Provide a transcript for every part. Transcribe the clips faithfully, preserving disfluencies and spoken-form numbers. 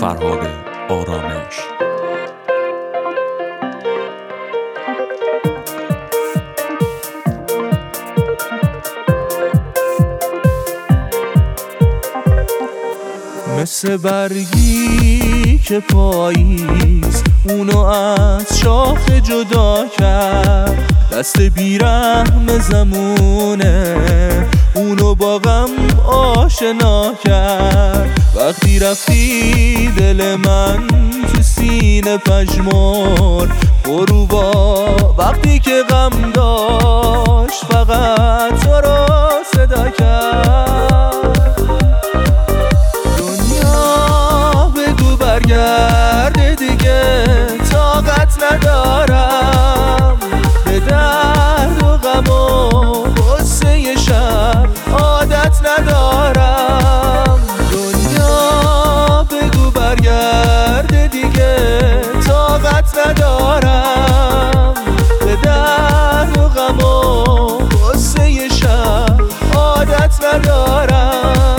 فرهاد آرامش. مثل برگی که پاییز اونو از شاخ جدا کرد، دست بیرحم زمونه اونو با غم آشنا کرد. وقتی رفتی دل من تو سینه پژمرد غروبا، وقتی که غم داشت فقط تو رو صدا کرد. دنیا بگو برگرد دیگه، طاقت ندارم به درد و غم و غصه شب، عادت ندارم. دنیا بگو برگرد دیگه، طاقت ندارم به درد و غم و غصه شب، عادت ندارم.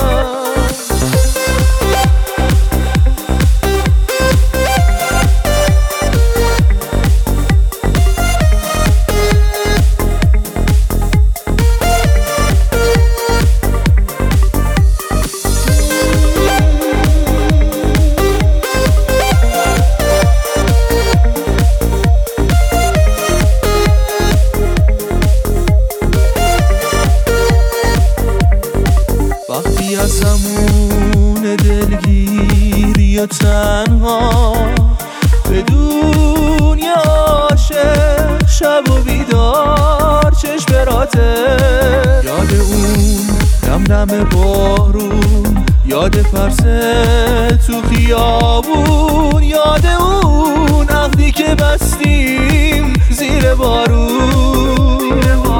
وقتی از زمون دلگیری و تنها به دنیا عاشق، شب و بیدار چشم براته، یاد اون دم دم بارون، یاد فرسه تو خیابون، یاد اون عهدی که بستیم زیر بارون.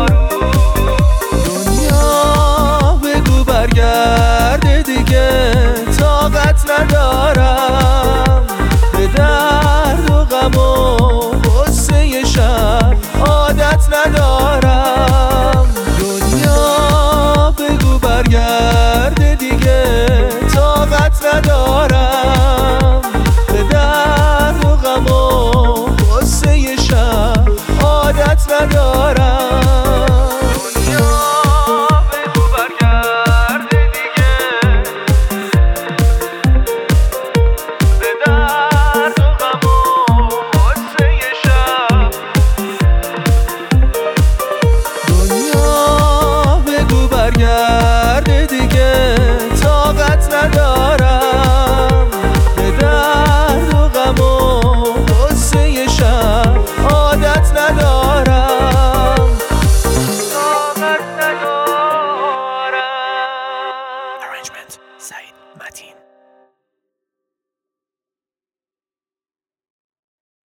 برگرد دیگه، طاقت ندارم به درد و غم و غصه شب، عادت ندارم. دنیا بگو برگرد دیگه، طاقت ندارم به درد و غم و غصه شب، عادت ندارم. برگرد دیگه، طاقت ندارم به درد و غم و غصه شب، عادت ندارم، طاقت ندارم. Arrangement سعید متین.